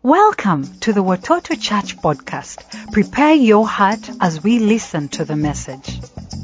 Welcome to the Watoto Church podcast. Prepare your heart as we listen to the message.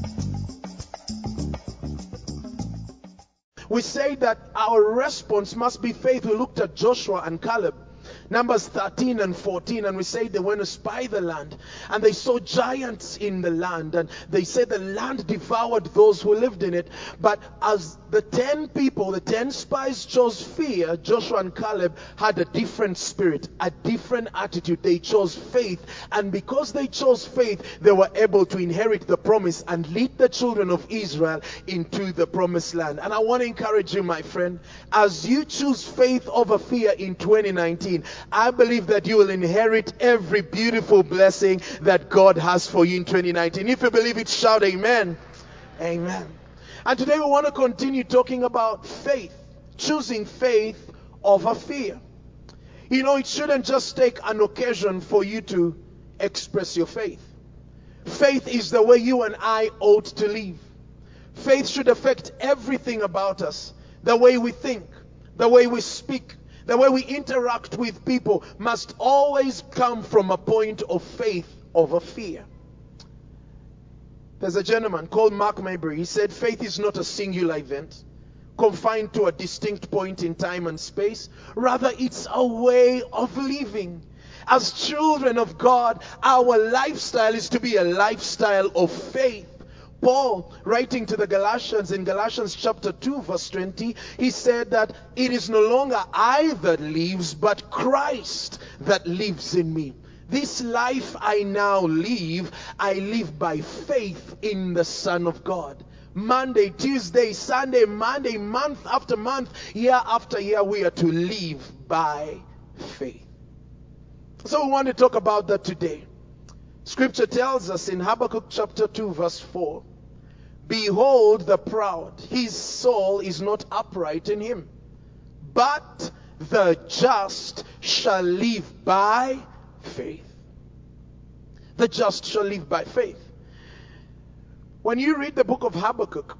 We say that our response must be faith. We looked at Joshua and Caleb, Numbers 13 and 14, and we say they went to spy the land, and they saw giants in the land, and they said the land devoured those who lived in it. But as the 10 people, the 10 spies chose fear, Joshua and Caleb had a different spirit, a different attitude. They chose faith, and because they chose faith, they were able to inherit the promise and lead the children of Israel into the promised land. And I want to encourage you, my friend, as you choose faith over fear in 2019, I believe that you will inherit every beautiful blessing that God has for you in 2019. If you believe it, shout amen. Amen. And today we want to continue talking about faith, choosing faith over fear. You know, it shouldn't just take an occasion for you to express your faith. Faith is the way you and I ought to live. Faith should affect everything about us. The way we think, the way we speak, the way we interact with people must always come from a point of faith over fear. There's a gentleman called Mark Maybury. He said faith is not a singular event confined to a distinct point in time and space. Rather, it's a way of living. As children of God, our lifestyle is to be a lifestyle of faith. Paul, writing to the Galatians in Galatians chapter 2 verse 20, he said that it is no longer I that lives, but Christ that lives in me. This life I now live, I live by faith in the Son of God. Monday, Tuesday, Sunday, Monday, month after month, year after year, we are to live by faith. So we want to talk about that today. Scripture tells us in Habakkuk chapter 2 verse 4, behold the proud, his soul is not upright in him, but the just shall live by faith. The just shall live by faith. When you read the book of Habakkuk,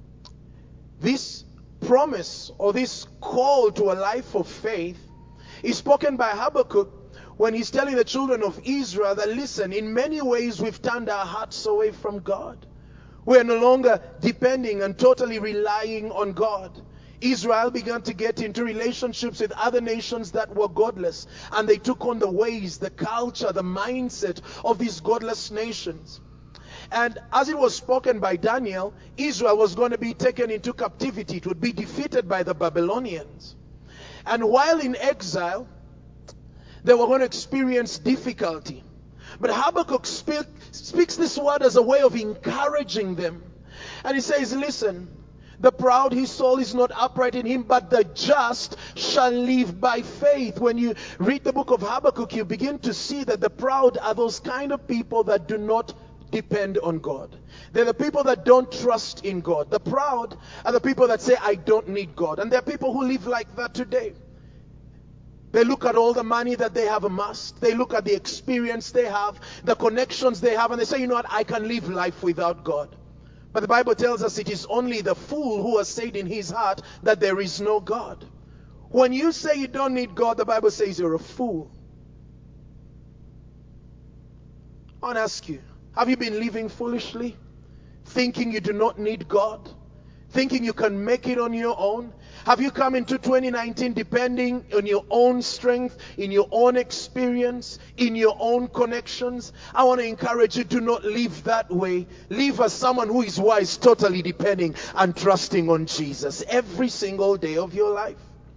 this promise or this call to a life of faith is spoken by Habakkuk when he's telling the children of Israel that, listen, in many ways we've turned our hearts away from God. We are no longer depending and totally relying on God. Israel began to get into relationships with other nations that were godless, and they took on the ways, the culture, the mindset of these godless nations. And as it was spoken by Daniel, Israel was going to be taken into captivity. It would be defeated by the Babylonians. And while in exile, they were going to experience difficulty. But Habakkuk speaks this word as a way of encouraging them. And he says, listen, the proud, his soul is not upright in him, but the just shall live by faith. When you read the book of Habakkuk, you begin to see that the proud are those kind of people that do not depend on God. They're the people that don't trust in God. The proud are the people that say, I don't need God. And there are people who live like that today. They look at all the money that they have amassed. They look at the experience they have, the connections they have, and they say, you know what, I can live life without God. But the Bible tells us it is only the fool who has said in his heart that there is no God. When you say you don't need God, the Bible says you're a fool. I want to ask you, have you been living foolishly? Thinking you do not need God? Thinking you can make it on your own? Have you come into 2019 depending on your own strength, in your own experience, in your own connections? I want to encourage you to not live that way. Live as someone who is wise, totally depending and trusting on Jesus every single day of your life.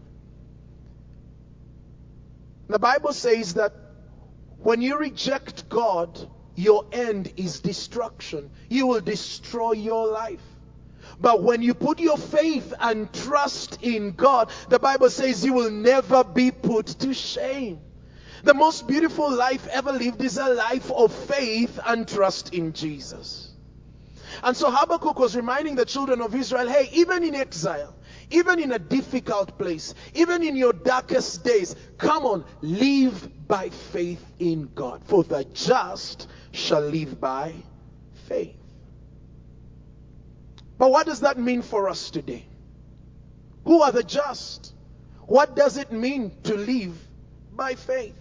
The Bible says that when you reject God, your end is destruction. You will destroy your life. But when you put your faith and trust in God, the Bible says you will never be put to shame. The most beautiful life ever lived is a life of faith and trust in Jesus. And so Habakkuk was reminding the children of Israel, hey, even in exile, even in a difficult place, even in your darkest days, come on, live by faith in God. For the just shall live by faith. But what does that mean for us today? Who are the just? What does it mean to live by faith.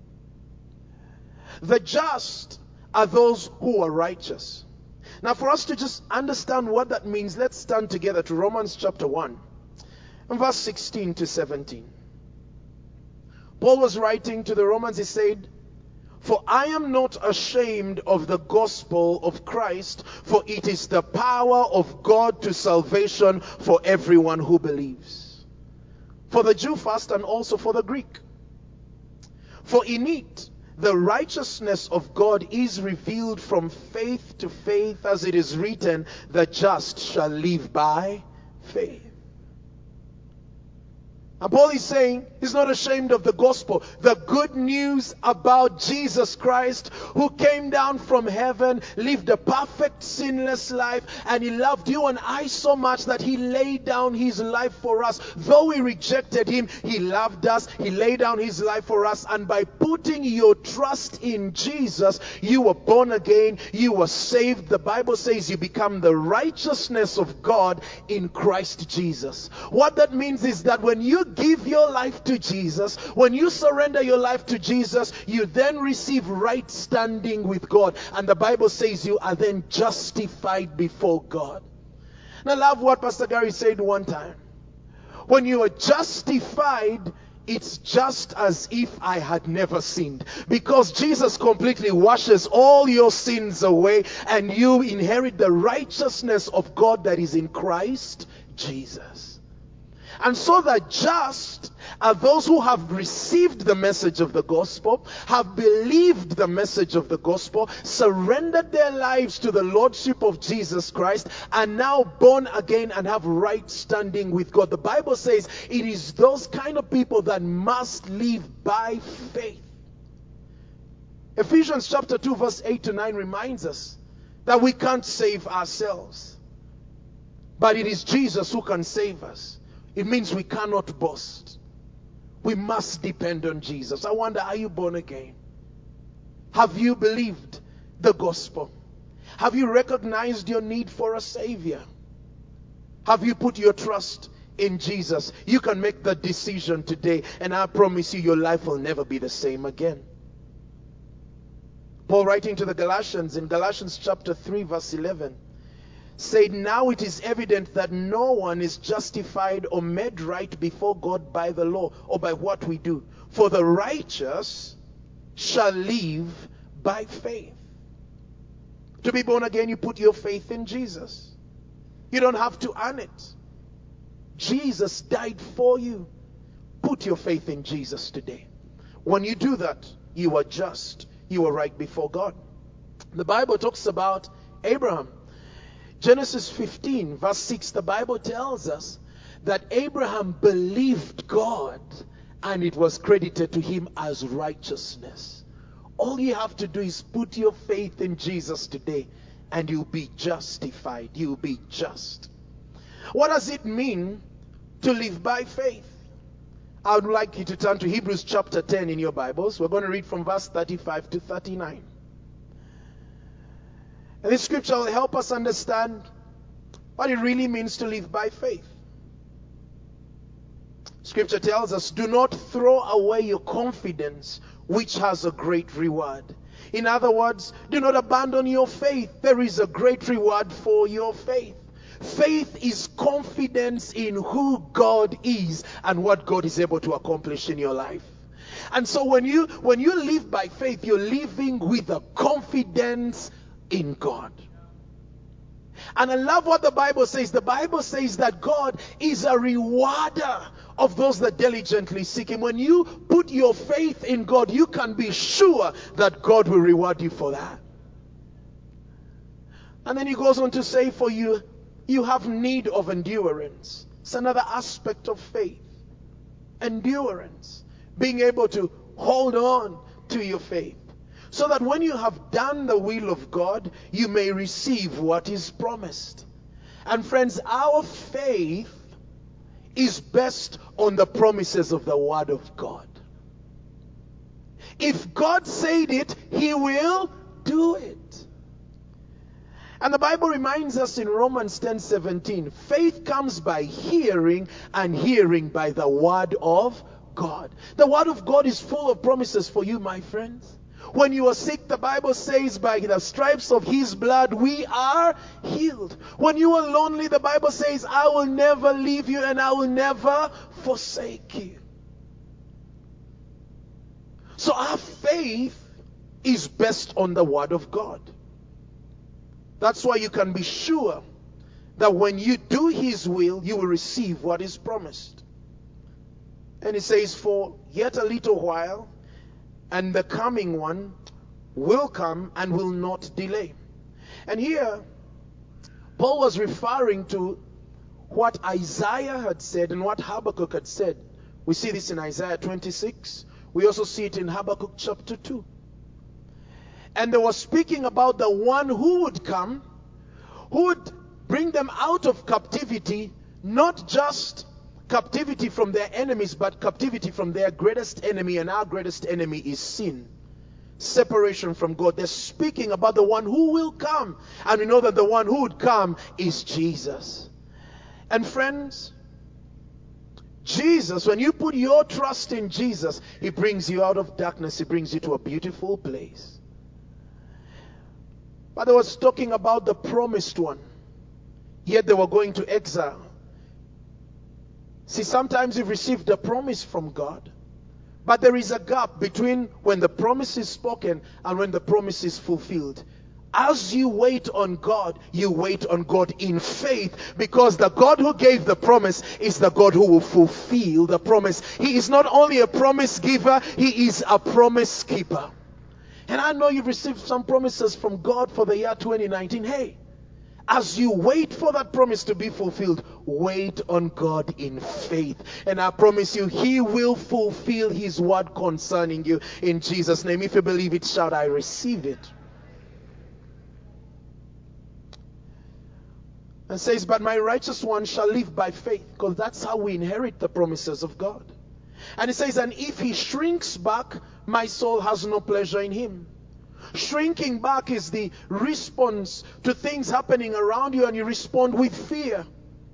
The just are those who are righteous. Now, for us to just understand what that means, let's turn together to Romans chapter 1, and verse 16 to 17. Paul was writing to the Romans, he said, "For I am not ashamed of the gospel of Christ, for it is the power of God to salvation for everyone who believes, for the Jew first and also for the Greek. For in it the righteousness of God is revealed from faith to faith, as it is written, the just shall live by faith." And Paul is saying he's not ashamed of the gospel, the good news about Jesus Christ, who came down from heaven, lived a perfect, sinless life, and he loved you and I so much that he laid down his life for us. Though we rejected him, he loved us, he laid down his life for us, and by putting your trust in Jesus, you were born again, you were saved. The Bible says you become the righteousness of God in Christ Jesus. What that means is that when you give your life to Jesus, when you surrender your life to Jesus, you then receive right standing with God. And the Bible says you are then justified before God. And I love what Pastor Gary said one time. When you are justified, it's just as if I had never sinned. Because Jesus completely washes all your sins away, and you inherit the righteousness of God that is in Christ Jesus. And so the just are those who have received the message of the gospel, have believed the message of the gospel, surrendered their lives to the lordship of Jesus Christ, and now born again and have right standing with God. The Bible says it is those kind of people that must live by faith. Ephesians chapter 2 verse 8 to 9 reminds us that we can't save ourselves, but it is Jesus who can save us. It means we cannot boast. We must depend on Jesus. I wonder, are you born again? Have you believed the gospel? Have you recognized your need for a Savior? Have you put your trust in Jesus? You can make the decision today, and I promise you, your life will never be the same again. Paul, writing to the Galatians in Galatians chapter 3 verse 11, said, "Now it is evident that no one is justified or made right before God by the law or by what we do. For the righteous shall live by faith." To be born again, you put your faith in Jesus. You don't have to earn it. Jesus died for you. Put your faith in Jesus today. When you do that, you are just. You are right before God. The Bible talks about Abraham. Genesis 15 verse 6, the Bible tells us that Abraham believed God and it was credited to him as righteousness. All you have to do is put your faith in Jesus today and you'll be justified. You'll be just. What does it mean to live by faith? I would like you to turn to Hebrews chapter 10 in your Bibles. We're going to read from verse 35 to 39. And this scripture will help us understand what it really means to live by faith. Scripture tells us, "Do not throw away your confidence, which has a great reward." In other words, do not abandon your faith. There is a great reward for your faith. Faith is confidence in who God is and what God is able to accomplish in your life. And so when you live by faith, you're living with a confidence in God. And I love what the Bible says. The Bible says that God is a rewarder of those that diligently seek him. When you put your faith in God, you can be sure that God will reward you for that. And then he goes on to say, for you have need of endurance. It's another aspect of faith. Endurance. Being able to hold on to your faith, so that when you have done the will of God, you may receive what is promised. And friends, our faith is based on the promises of the Word of God. If God said it, he will do it. And the Bible reminds us in Romans 10:17, faith comes by hearing, and hearing by the word of God. The Word of God is full of promises for you, my friends. When you are sick, the Bible says by the stripes of His blood we are healed. When you are lonely, the Bible says, I will never leave you and I will never forsake you. So our faith is based on the Word of God. That's why you can be sure that when you do His will, you will receive what is promised. And it says, for yet a little while, and the coming one will come and will not delay. And here, Paul was referring to what Isaiah had said and what Habakkuk had said. We see this in Isaiah 26. We also see it in Habakkuk chapter 2. And they were speaking about the one who would come, who would bring them out of captivity, not just captivity from their enemies, but captivity from their greatest enemy, and our greatest enemy is sin. Separation from God. They're speaking about the one who will come. And we know that the one who would come is Jesus. And friends, Jesus, when you put your trust in Jesus, He brings you out of darkness. He brings you to a beautiful place. But they was talking about the promised one. Yet they were going to exile. See, sometimes you've received a promise from God, but there is a gap between when the promise is spoken and when the promise is fulfilled. As you wait on God, you wait on God in faith, because the God who gave the promise is the God who will fulfill the promise. He is not only a promise giver, He is a promise keeper. And I know you've received some promises from God for the year 2019. Hey, as you wait for that promise to be fulfilled, wait on God in faith. And I promise you, He will fulfill His word concerning you in Jesus' name. If you believe it, shout, I receive it. And says, but my righteous one shall live by faith, because that's how we inherit the promises of God. And it says, and if he shrinks back, my soul has no pleasure in him. Shrinking back is the response to things happening around you, and you respond with fear.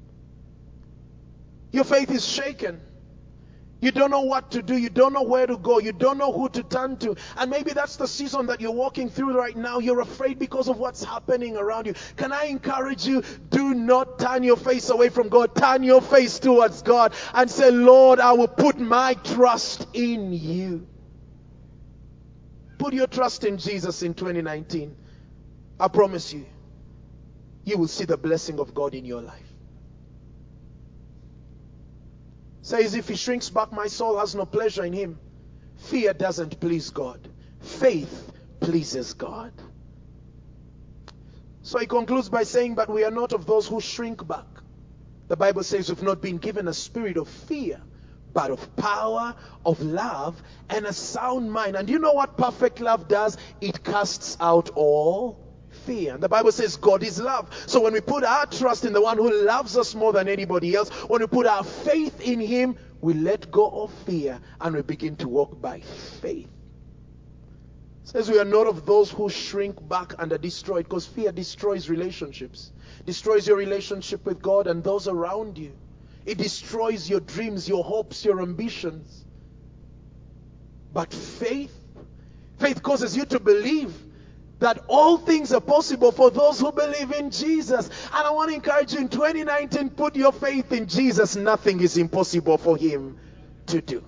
Your faith is shaken. You don't know what to do. You don't know where to go. You don't know who to turn to. And maybe that's the season that you're walking through right now. You're afraid because of what's happening around you. Can I encourage you? Do not turn your face away from God. Turn your face towards God and say, Lord, I will put my trust in you. Put your trust in Jesus in 2019. I promise you, you will see the blessing of God in your life. Says, if he shrinks back, my soul has no pleasure in him. Fear doesn't please God. Faith pleases God. So he concludes by saying, but we are not of those who shrink back. The Bible says we've not been given a spirit of fear, but of power, of love, and a sound mind. And you know what perfect love does? It casts out all fear. And the Bible says God is love. So when we put our trust in the one who loves us more than anybody else, when we put our faith in him, we let go of fear and we begin to walk by faith. It says we are not of those who shrink back and are destroyed, because fear destroys relationships. Destroys your relationship with God and those around you. It destroys your dreams, your hopes, your ambitions. But faith causes you to believe that all things are possible for those who believe in Jesus. And I want to encourage you in 2019, put your faith in Jesus. Nothing is impossible for him to do.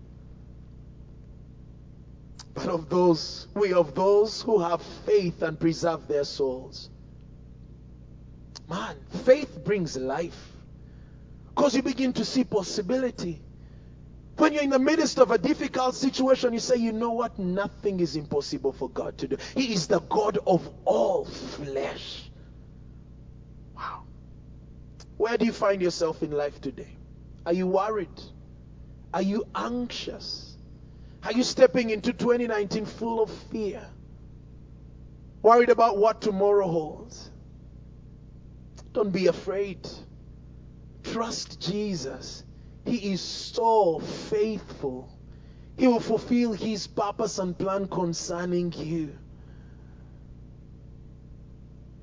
But of those who have faith and preserve their souls. Man, faith brings life. Because you begin to see possibility. When you're in the midst of a difficult situation, you say, you know what? Nothing is impossible for God to do. He is the God of all flesh. Wow. Where do you find yourself in life today? Are you worried? Are you anxious? Are you stepping into 2019 full of fear? Worried about what tomorrow holds? Don't be afraid. Trust Jesus. He is so faithful. He will fulfill his purpose and plan concerning you.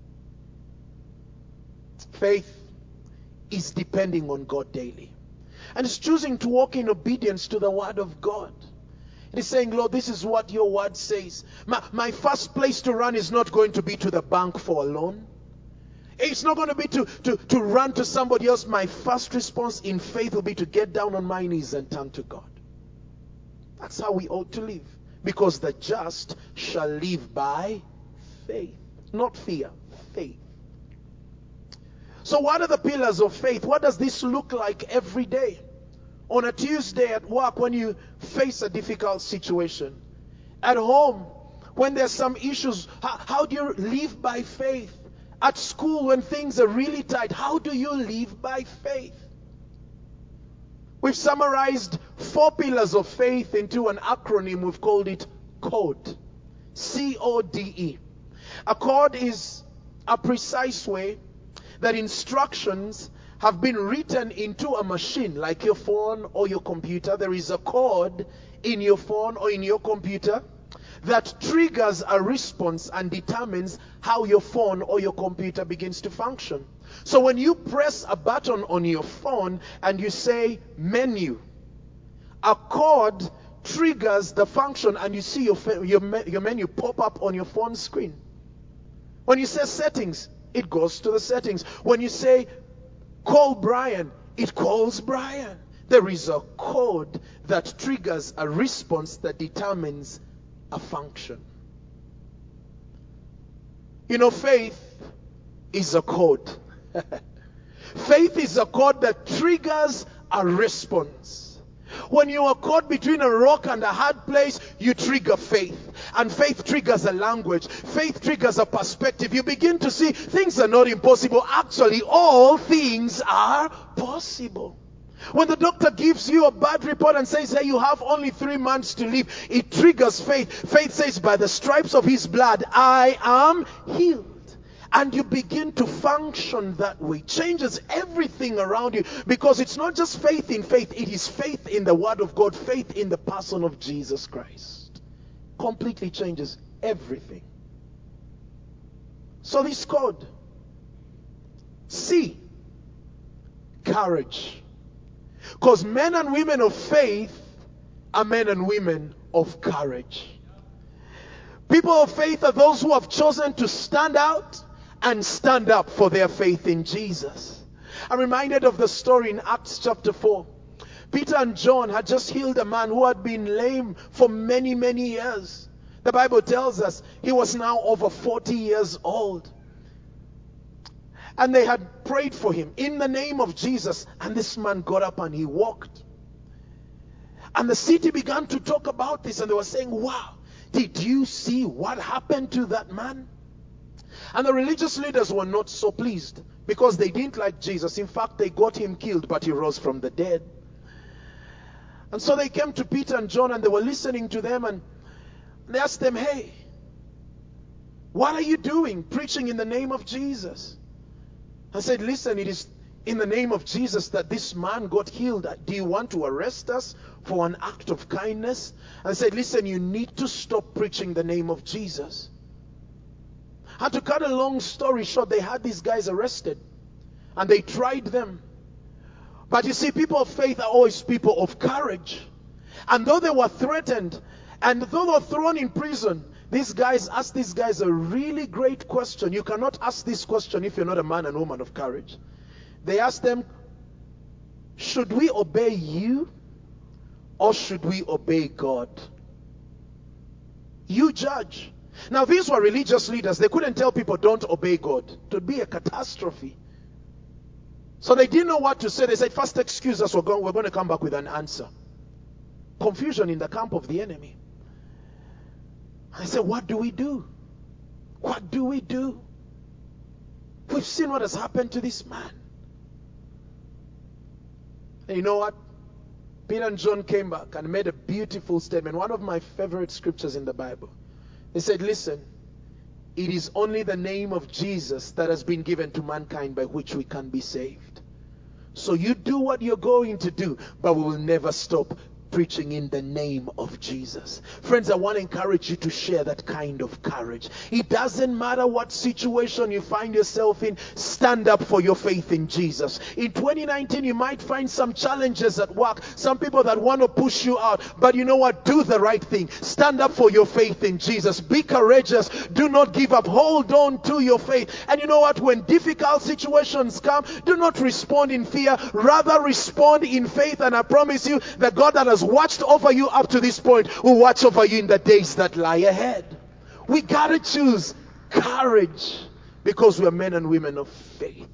Faith is depending on God daily. And it's choosing to walk in obedience to the word of God. It is saying, Lord, this is what your word says. My first place to run is not going to be to the bank for a loan. It's not going to be to run to somebody else. My first response in faith will be to get down on my knees and turn to God. That's how we ought to live. Because the just shall live by faith. Not fear, faith. So what are the pillars of faith? What does this look like every day? On a Tuesday at work, when you face a difficult situation. At home, when there's some issues, how do you live by faith? At school, when things are really tight, how do you live by faith? We've summarized 4 pillars of faith into an acronym. We've called it CODE. C-O-D-E. A code is a precise way that instructions have been written into a machine, like your phone or your computer. There is a code in your phone or in your computer that triggers a response and determines how your phone or your computer begins to function. So when you press a button on your phone and you say menu, a code triggers the function and you see your menu pop up on your phone screen. When you say settings, it goes to the settings. When you say call Brian, it calls Brian. There is a code that triggers a response that determines a function. You know, faith is a code. Faith is a code that triggers a response. When you are caught between a rock and a hard place, you trigger faith. And faith triggers a language. Faith triggers a perspective. You begin to see things are not impossible. Actually, all things are possible. When the doctor gives you a bad report and says, hey, you have only 3 months to live, it triggers faith. Faith says, by the stripes of his blood, I am healed. And you begin to function that way. Changes everything around you. Because it's not just faith in faith. It is faith in the word of God. Faith in the person of Jesus Christ. Completely changes everything. So this code. C. Courage. Because men and women of faith are men and women of courage. People of faith are those who have chosen to stand out and stand up for their faith in Jesus. I'm reminded of the story in Acts chapter 4. Peter and John had just healed a man who had been lame for many, many years. The Bible tells us he was now over 40 years old. And they had prayed for him in the name of Jesus. And this man got up and he walked. And the city began to talk about this. And they were saying, wow, did you see what happened to that man? And the religious leaders were not so pleased because they didn't like Jesus. In fact, they got him killed, but he rose from the dead. And so they came to Peter and John and they were listening to them and they asked them, hey, what are you doing preaching in the name of Jesus? I said, listen, it is in the name of Jesus that this man got healed. Do you want to arrest us for an act of kindness? I said, listen, you need to stop preaching the name of Jesus. And to cut a long story short, they had these guys arrested. And they tried them. But you see, people of faith are always people of courage. And though they were threatened, and though they were thrown in prison, these guys asked these guys a really great question. You cannot ask this question if you're not a man and woman of courage. They asked them, should we obey you or should we obey God? You judge. Now these were religious leaders. They couldn't tell people don't obey God. It would be a catastrophe. So they didn't know what to say. They said, first excuse us, we're going to come back with an answer. Confusion in the camp of the enemy. I said, what do we do? What do we do? We've seen what has happened to this man. And you know what? Peter and John came back and made a beautiful statement. One of my favorite scriptures in the Bible. They said, listen, it is only the name of Jesus that has been given to mankind by which we can be saved. So you do what you're going to do, but we will never stop preaching in the name of Jesus. Friends, I want to encourage you to share that kind of courage. It doesn't matter what situation you find yourself in, stand up for your faith in Jesus. In 2019, you might find some challenges at work, some people that want to push you out, but you know what? Do the right thing. Stand up for your faith in Jesus. Be courageous. Do not give up. Hold on to your faith. And you know what? When difficult situations come, do not respond in fear. Rather respond in faith. And I promise you, the God that has watched over you up to this point will watch over you in the days that lie ahead. We gotta choose courage because we are men and women of faith.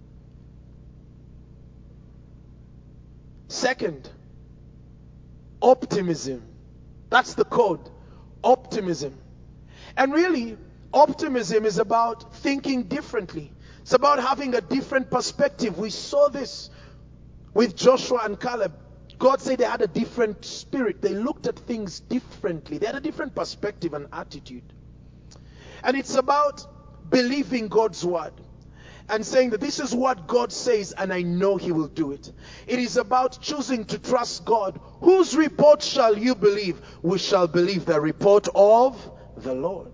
Second, optimism. That's the code. Optimism. And really, optimism is about thinking differently. It's about having a different perspective. We saw this with Joshua and Caleb. God said they had a different spirit. They looked at things differently. They had a different perspective and attitude. And it's about believing God's word and saying that this is what God says and I know He will do it. It is about choosing to trust God. Whose report shall you believe? We shall believe the report of the Lord.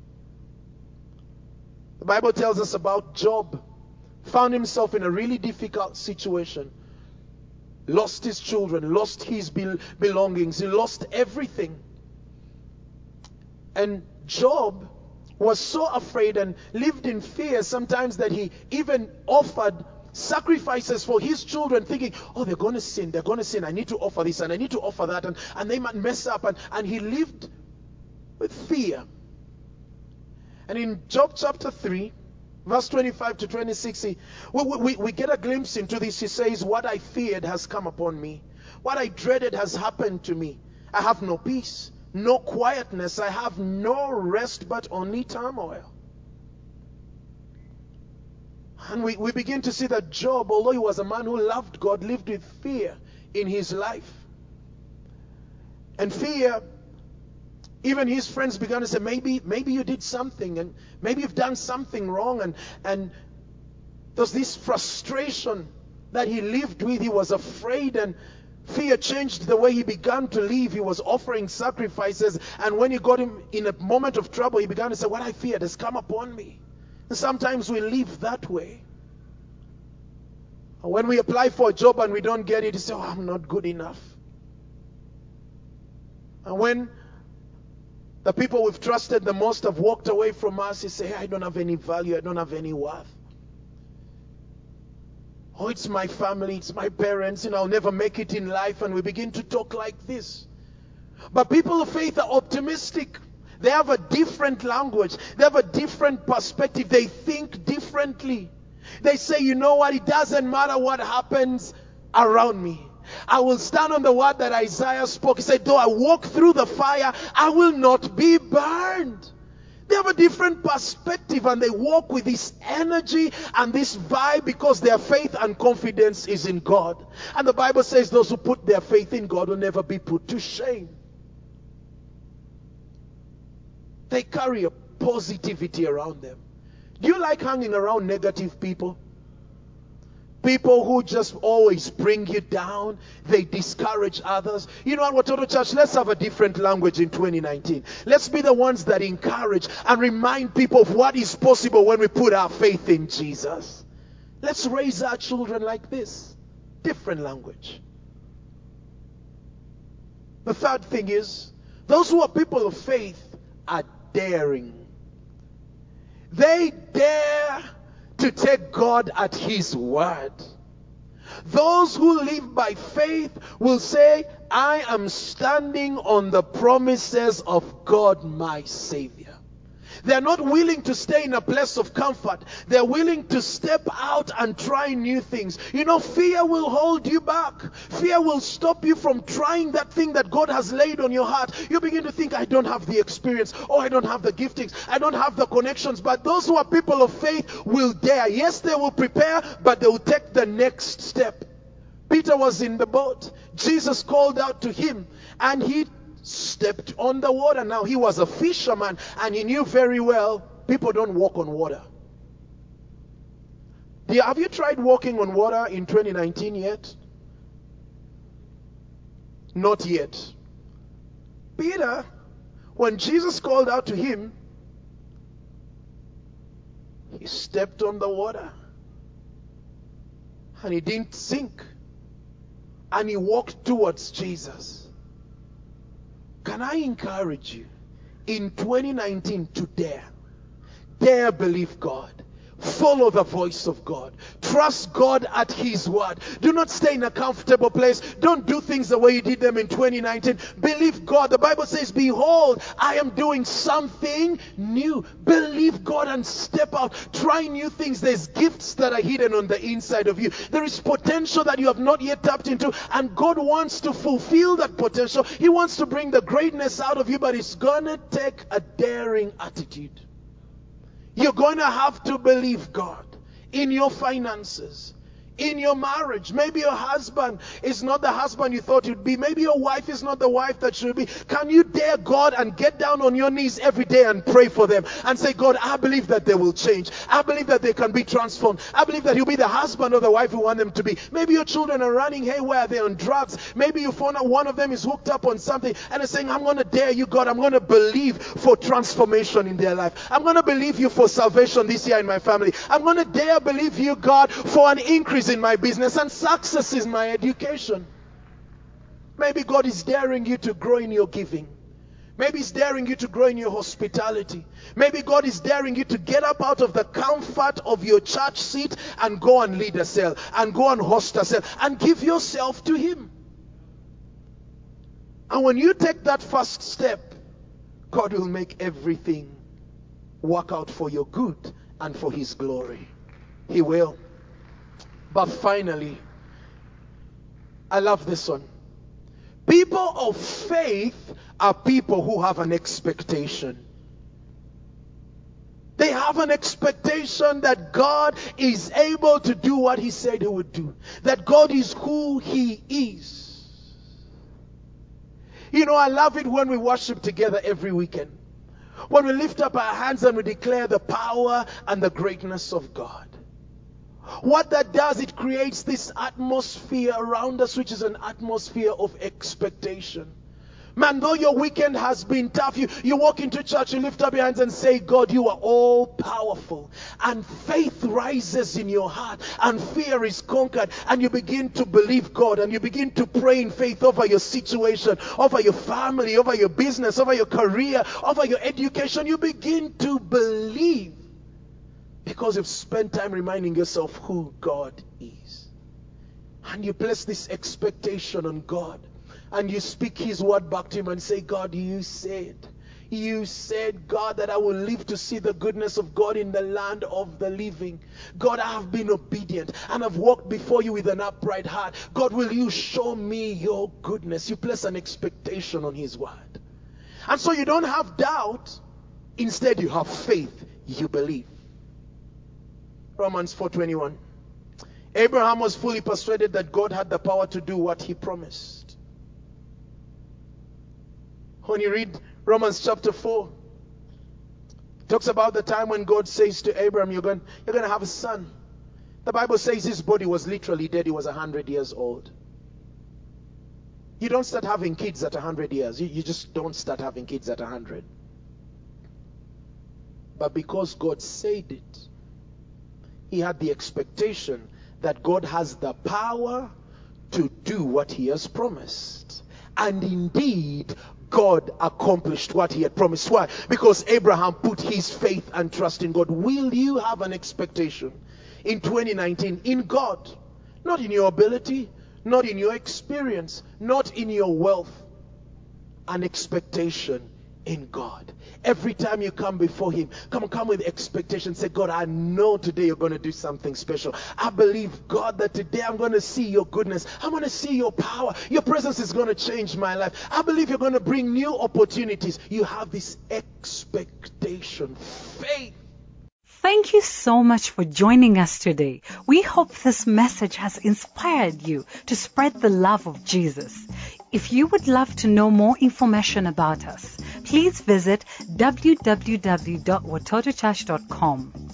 The Bible tells us about Job. Found himself in a really difficult situation. Lost his children, lost his belongings, he lost everything. And Job was so afraid and lived in fear sometimes that he even offered sacrifices for his children, thinking, oh, they're going to sin, I need to offer this and I need to offer that, and they might mess up, and he lived with fear. And in Job chapter 3, verse 25 to 26, we get a glimpse into this. He says, what I feared has come upon me. What I dreaded has happened to me. I have no peace, no quietness. I have no rest, but only turmoil. And we begin to see that Job, although he was a man who loved God, lived with fear in his life. And fear, even his friends began to say, maybe you did something, and maybe you've done something wrong. And there's this frustration that he lived with. He was afraid, and fear changed the way he began to live. He was offering sacrifices, and when he got him in a moment of trouble, he began to say, what I feared has come upon me. And sometimes we live that way. And when we apply for a job and we don't get it, we say, oh, I'm not good enough. And when the people we've trusted the most have walked away from us, you say, hey, I don't have any value, I don't have any worth. Oh, it's my family, it's my parents, I'll never make it in life. And we begin to talk like this. But people of faith are optimistic. They have a different language. They have a different perspective. They think differently. They say, you know what? It doesn't matter what happens around me. I will stand on the word that Isaiah spoke. He said, though I walk through the fire, I will not be burned. They have a different perspective, and they walk with this energy and this vibe because their faith and confidence is in God. And the Bible says those who put their faith in God will never be put to shame. They carry a positivity around them. Do you like hanging around negative people? People who just always bring you down. They discourage others. You know what, Watoto Church? Let's have a different language in 2019. Let's be the ones that encourage and remind people of what is possible when we put our faith in Jesus. Let's raise our children like this. Different language. The third thing is, those who are people of faith are daring. They dare to take God at His word. Those who live by faith will say, I am standing on the promises of God my Savior. They're not willing to stay in a place of comfort. They're willing to step out and try new things. Fear will hold you back. Fear will stop you from trying that thing that God has laid on your heart. You begin to think, I don't have the experience, or I don't have the giftings, I don't have the connections. But those who are people of faith will dare. Yes, they will prepare, but they will take the next step. Peter was in the boat. Jesus called out to him, and he stepped on the water. Now, he was a fisherman, and he knew very well people don't walk on water. Have you tried walking on water in 2019 yet? Not yet. Peter, when Jesus called out to him, he stepped on the water and he didn't sink, and he walked towards Jesus. Can I encourage you in 2019 to dare believe God? Follow the voice of God. Trust God at His word. Do not stay in a comfortable place. Don't do things the way you did them in 2019. Believe God. The Bible says, behold, I am doing something new. Believe God and step out. Try new things. There's gifts that are hidden on the inside of you. There is potential that you have not yet tapped into, and God wants to fulfill that potential. He wants to bring the greatness out of you, but it's gonna take a daring attitude. You're going to have to believe God in your finances, in your marriage. Maybe your husband is not the husband you thought you'd be. Maybe your wife is not the wife that should be. Can you dare God and get down on your knees every day and pray for them and say, God, I believe that they will change. I believe that they can be transformed. I believe that you'll be the husband or the wife you want them to be. Maybe your children are running haywire, they're on drugs. Maybe you found out one of them is hooked up on something and is saying, I'm going to dare you, God. I'm going to believe for transformation in their life. I'm going to believe you for salvation this year in my family. I'm going to dare believe you, God, for an increase in my business and success in my education. Maybe God is daring you to grow in your giving. Maybe He's daring you to grow in your hospitality. Maybe God is daring you to get up out of the comfort of your church seat and go and lead a cell and go and host a cell and give yourself to Him. And when you take that first step, God will make everything work out for your good and for His glory. He will. But finally, I love this one. People of faith are people who have an expectation. They have an expectation that God is able to do what He said He would do. That God is who He is. You know, I love it when we worship together every weekend. When we lift up our hands and we declare the power and the greatness of God. What that does, it creates this atmosphere around us, which is an atmosphere of expectation. Man, though your weekend has been tough, you walk into church, you lift up your hands and say, God, you are all powerful. And faith rises in your heart and fear is conquered. And you begin to believe God and you begin to pray in faith over your situation, over your family, over your business, over your career, over your education. You begin to believe. Because you've spent time reminding yourself who God is. And you place this expectation on God. And you speak His word back to Him and say, God, you said, God, that I will live to see the goodness of God in the land of the living. God, I have been obedient and I've walked before you with an upright heart. God, will you show me your goodness? You place an expectation on His word. And so you don't have doubt. Instead, you have faith. You believe. Romans 4:21. Abraham was fully persuaded that God had the power to do what He promised. When you read Romans chapter 4, it talks about the time when God says to Abraham, you're going to have a son. The Bible says his body was literally dead. He was 100 years old. You don't start having kids at 100 years. You just don't start having kids at 100. But because God said it, he had the expectation that God has the power to do what He has promised. And indeed, God accomplished what He had promised. Why? Because Abraham put his faith and trust in God. Will you have an expectation in 2019 in God? Not in your ability, not in your experience, not in your wealth. An expectation in God. Every time you come before Him, come with expectation. Say, God, I know today you're going to do something special. I believe, God, that today I'm going to see your goodness. I'm going to see your power. Your presence is going to change my life. I believe you're going to bring new opportunities. You have this expectation, faith. Thank you so much for joining us today. We hope this message has inspired you to spread the love of Jesus. If you would love to know more information about us, please visit www.watotochurch.com.